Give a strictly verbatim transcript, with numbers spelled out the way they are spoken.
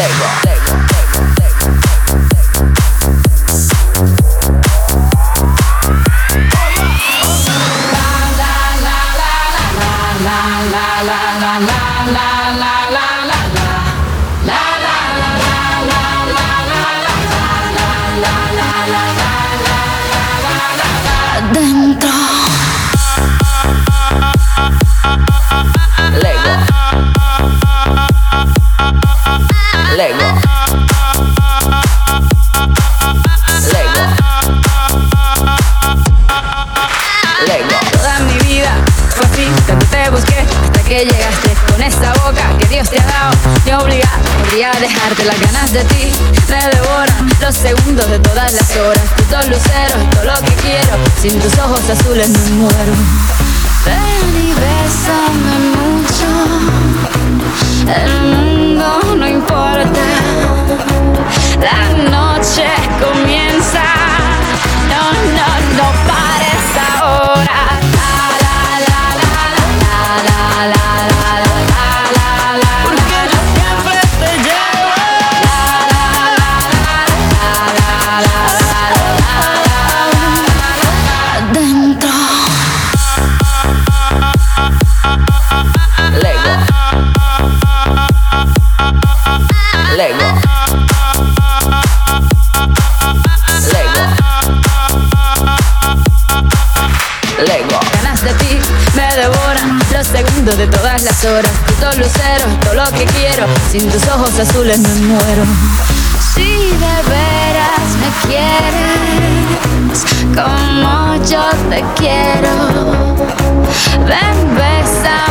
Lego, Lego, Dentro Lego, Lego, Lego, Lego. toda mi vida fue así, tanto te busqué hasta que llegaste con esa boca que Dios te ha dado. Te obliga, podría dejarte las ganas de ti. Me devoran los segundos de todas las horas. Tus dos luceros, todo lo que quiero. Sin tus ojos azules me muero. Ven y bésame mucho. El mundo no importa. La noche comienza. No, no, no pares ahora. La, la, la, la, la, la, la, la, la, la, la. Porque yo siempre te llevo. La, la, la, la, la, la, la, la, la. Dentro Lego, Lego, Lego, Lego. ganas de ti me devoran los segundos de todas las horas. Tus dos luceros, todo lo que quiero. Sin tus ojos azules me muero. Si de veras me quieres como yo te quiero, ven, bésame